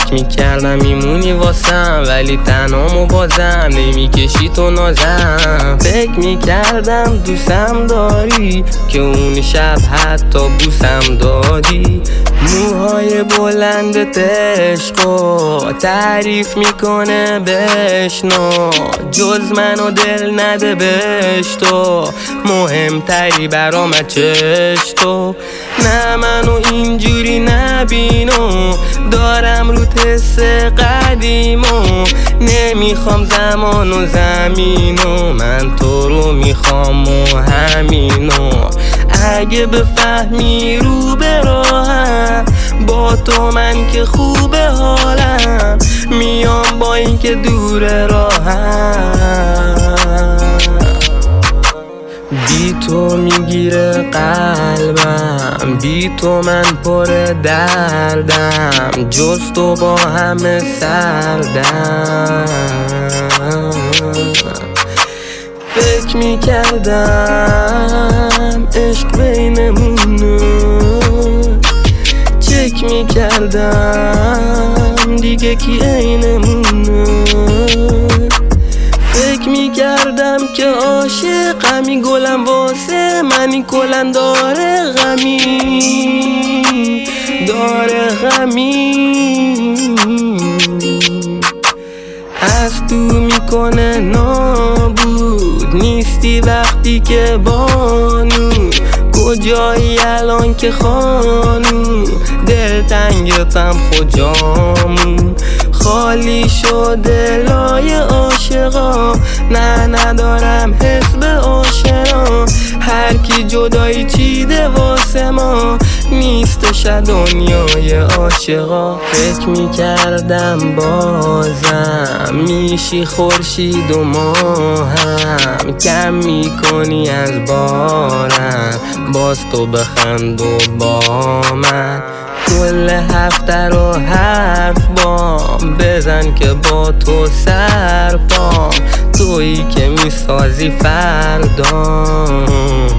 فکر میکردم میمونی واسم، ولی تنهامو بازم نمیکشی تو نازم. فکر میکردم دوستم داری که اون شب حتی بوسم دادی. موهای بلند عشقو تعریف میکنه بشنو، جز منو دل نده بهش تو، مهمتری برام چش تو. نه منو اینجوری نبینو، دارم رو تست قدیمو، نمیخوام زمان و زمینو، من تو رو میخوام و همینو. اگه بفهمی رو به راهم، با تو من که خوبه حالم، میام با این که دور راهم. بی تو میگیره قلبم، بی تو من پر دردم، جز تو با همه سردم. فکر میکردم عشق بینمونه، چک میکردم دیگه کی عینمونه. فکر میکردم که عاشقمی، گلم واسه منی، کلن داره غمی، داره غمی. از تو میکنه نابود، نیستی وقتی که بانو، کجایی الان که خانو، دلتنگتم خجامون، خالی شده لای عاشقا، نه ندارم حس به آشنا، هر کی جدایی چیده واسه ما، نیستش دنیای عاشقا. فکر میکردم بازم میشی خورشید و ماهم، کم میکنی از بارم، باز تو بخند و با من، کل هفته رو حرف بام بزن که با تو سرپام، تویی که میسازی فردام.